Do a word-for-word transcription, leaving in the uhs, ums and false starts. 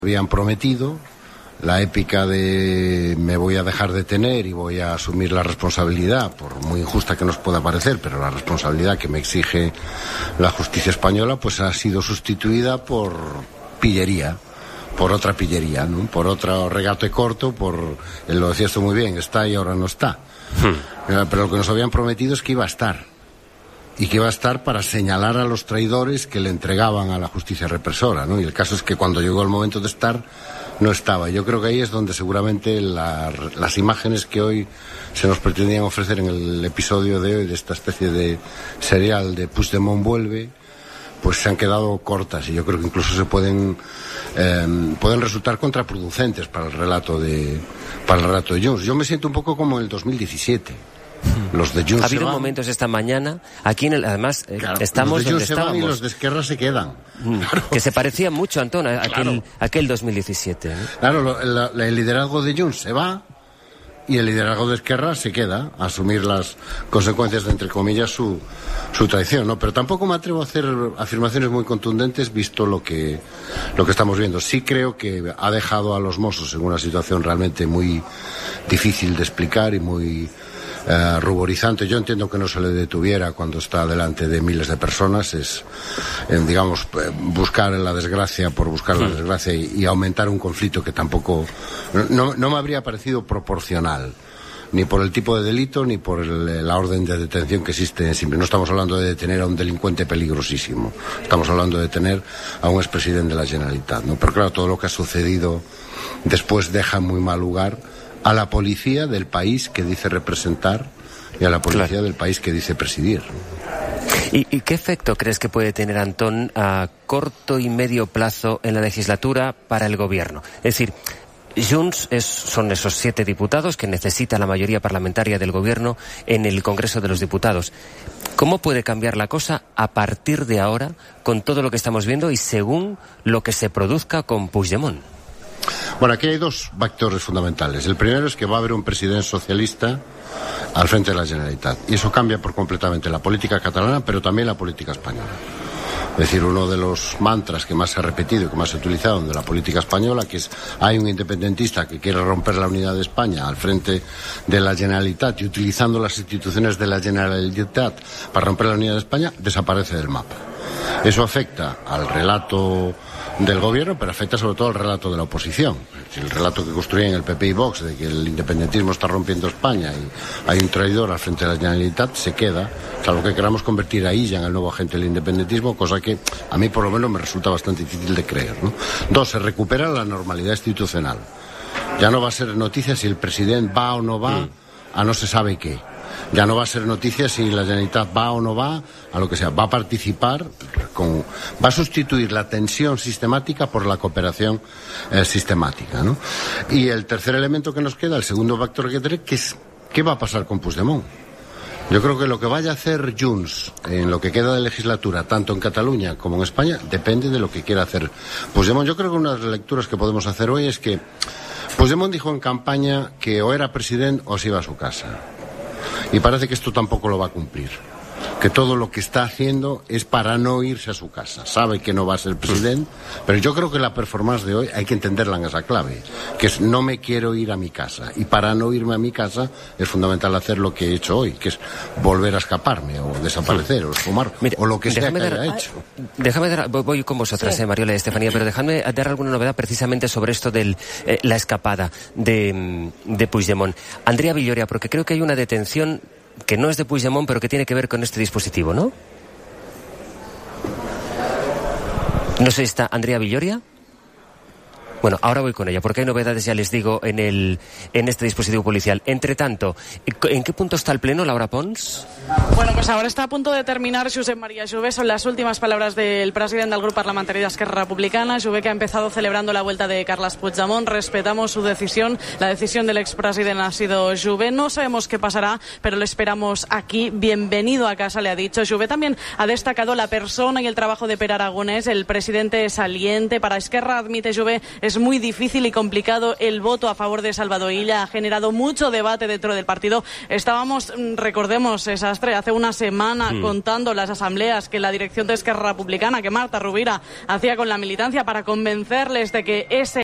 Habían prometido la épica de me voy a dejar detener y voy a asumir la responsabilidad, por muy injusta que nos pueda parecer, pero la responsabilidad que me exige la justicia española, pues ha sido sustituida por pillería, por otra pillería, ¿no? Por otro regate corto, por, él lo decía esto muy bien, está y ahora no está. Hmm. Pero lo que nos habían prometido es que iba a estar. Y que iba a estar para señalar a los traidores que le entregaban a la justicia represora, ¿no? Y el caso es que cuando llegó el momento de estar, no estaba. Yo creo que ahí es donde seguramente la, las imágenes que hoy se nos pretendían ofrecer en el episodio de hoy, de esta especie de serial de Puigdemont vuelve, pues se han quedado cortas, y yo creo que incluso se pueden eh, pueden resultar contraproducentes para el relato de para el relato de Junts. Yo me siento un poco como en el dos mil diecisiete. Los de Junts ha habido momentos esta mañana aquí en el, además eh, claro, estamos los de donde se estábamos van y los de Esquerra se quedan, mm, claro. Que se parecía mucho, Antón, a aquel, claro. aquel dos mil diecisiete, ¿no? Claro, lo, la, el liderazgo de Junts se va y el liderazgo de Esquerra se queda a asumir las consecuencias de, entre comillas, su, su traición, ¿no? Pero tampoco me atrevo a hacer afirmaciones muy contundentes visto lo que, lo que estamos viendo. Sí creo que ha dejado a los Mossos en una situación realmente muy difícil de explicar y muy Uh, ruborizante. Yo entiendo que no se le detuviera cuando está delante de miles de personas, es eh, digamos buscar la desgracia por buscar sí. la desgracia y, y aumentar un conflicto que tampoco no, no me habría parecido proporcional, ni por el tipo de delito ni por el, la orden de detención que existe. Siempre no estamos hablando de detener a un delincuente peligrosísimo, estamos hablando de detener a un expresidente de la Generalitat, ¿no? Pero claro, todo lo que ha sucedido después deja muy mal lugar a la policía del país que dice representar y a la policía claro. del país que dice presidir. ¿Y, ¿Y qué efecto crees que puede tener, Antón, a corto y medio plazo en la legislatura para el gobierno? Es decir, Junts es, son esos siete diputados que necesita la mayoría parlamentaria del gobierno en el Congreso de los Diputados. ¿Cómo puede cambiar la cosa a partir de ahora con todo lo que estamos viendo y según lo que se produzca con Puigdemont? Bueno, aquí hay dos factores fundamentales. El primero es que va a haber un presidente socialista al frente de la Generalitat. Y eso cambia por completamente la política catalana, pero también la política española. Es decir, uno de los mantras que más se ha repetido y que más se ha utilizado de la política española, que es hay un independentista que quiere romper la unidad de España al frente de la Generalitat y utilizando las instituciones de la Generalitat para romper la unidad de España, desaparece del mapa. Eso afecta al relato del gobierno, pero afecta sobre todo al relato de la oposición. El relato que construyen el P P y Vox de que el independentismo está rompiendo España y hay un traidor al frente de la Generalitat se queda, salvo que queramos convertir a Illa en el nuevo agente del independentismo, cosa que a mí por lo menos me resulta bastante difícil de creer, ¿no? Dos, se recupera la normalidad institucional. Ya no va a ser noticia si el presidente va o no va a no se sabe qué. Ya no va a ser noticia si la Generalitat va o no va a lo que sea. Va a participar, con, va a sustituir la tensión sistemática por la cooperación eh, sistemática, ¿no? Y el tercer elemento que nos queda, el segundo factor que tenemos, que es ¿qué va a pasar con Puigdemont? Yo creo que lo que vaya a hacer Junts en lo que queda de legislatura, tanto en Cataluña como en España, depende de lo que quiera hacer Puigdemont. Yo creo que una de las lecturas que podemos hacer hoy es que Puigdemont dijo en campaña que o era presidente o se iba a su casa. Y parece que esto tampoco lo va a cumplir. Que todo lo que está haciendo es para no irse a su casa. Sabe que no va a ser presidente, pero yo creo que la performance de hoy hay que entenderla en esa clave, que es no me quiero ir a mi casa. Y para no irme a mi casa es fundamental hacer lo que he hecho hoy, que es volver a escaparme o desaparecer o esfumar. Mira, o lo que sea que dar, haya hecho. Déjame dar, voy con vosotras, sí. eh, Mariola y Estefanía, pero dejadme dar alguna novedad precisamente sobre esto de eh, la escapada de, de Puigdemont. Andrea Villoria, porque creo que hay una detención que no es de Puigdemont, pero que tiene que ver con este dispositivo, ¿no? No sé si está Andrea Villoria. Bueno, ahora voy con ella, porque hay novedades, ya les digo, en el en este dispositivo policial. Entre tanto, ¿en qué punto está el pleno, Laura Pons? Bueno, pues ahora está a punto de terminar Josep María Jové. Son las últimas palabras del presidente del Grupo Parlamentario de Esquerra Republicana. Jové, que ha empezado celebrando la vuelta de Carles Puigdemont. Respetamos su decisión. La decisión del expresidente ha sido Jové. No sabemos qué pasará, pero lo esperamos aquí. Bienvenido a casa, le ha dicho. Jové también ha destacado la persona y el trabajo de Pere Aragonès, el presidente saliente. Para Esquerra, admite Jové, es muy difícil y complicado el voto a favor de Salvador Illa. Ha generado mucho debate dentro del partido. Estábamos, recordemos, Sastre, hace una semana mm. contando las asambleas que la dirección de Esquerra Republicana, que Marta Rovira hacía con la militancia para convencerles de que ese